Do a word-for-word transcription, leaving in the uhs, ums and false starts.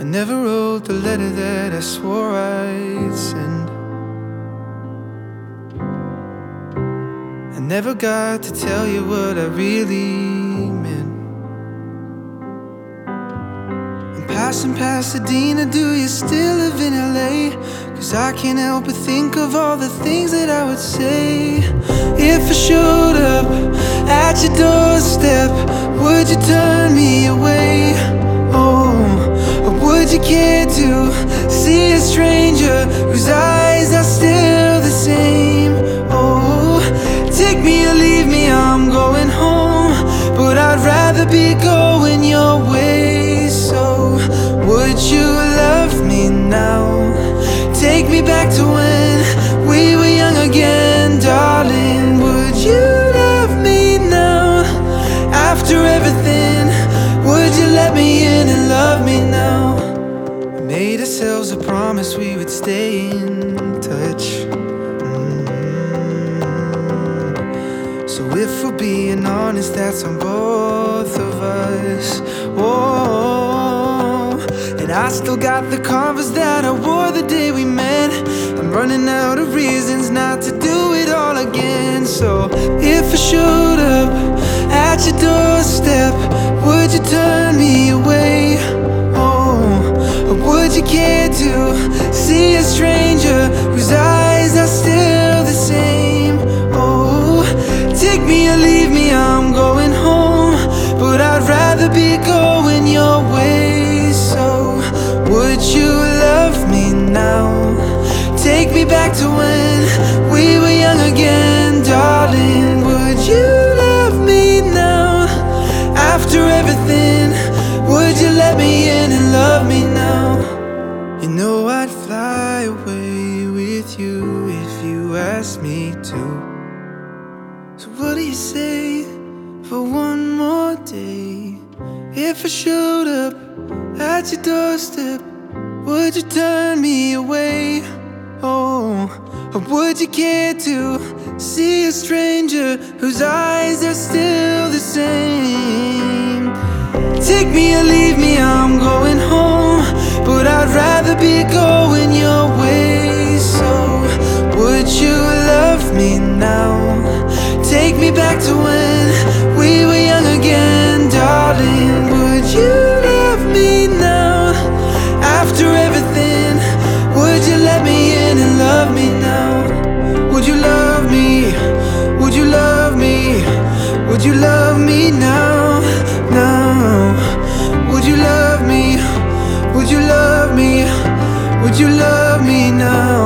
I never wrote the letter that I swore I'd send. I never got to tell you what I really meant. I'm passing Pasadena, do you still live in L A? Cause I can't help but think of all the things that I would say if I showed up at your doorstep. Would you turn me away? Oh, or would you care to see a stranger whose eyes are still the same? Oh, take me or leave me, I'm going home, but I'd rather be going your way. So would you love me now? Take me back to when we were young again, darling. Would you love me now? After everything, would you let me in and love me now? We made ourselves a promise we would stay in touch. mm. So if we're being honest, that's on both of us. Whoa. And I still got the Converse that I wore the day we met. I'm running out of reasons not to do it all again. So if I showed up at your doorstep, would you turn me away? Oh, or would you care to see a stranger whose eyes are still the same? Oh, take me or leave me, I'm going home, but I'd rather be going your way. So would you love me now? Take me back to when we were young again, darling. Would you love me now? After everything, would you let me in and love me now? You know I'd fly away with you if you asked me to. So what do you say for one more day? If I showed up at your doorstep, would you turn me away? Oh, or would you care to see a stranger whose eyes are still the same? Take me or leave me, I'm going home, but I'd rather be going your way. So would you love me now? Take me back to when we were young again, darling. Would you love me now? After everything, would you let me in and love me now? Would you love me? Would you love me? Would you love me now? Now. Would you love me? Would you love me? Would you love me now?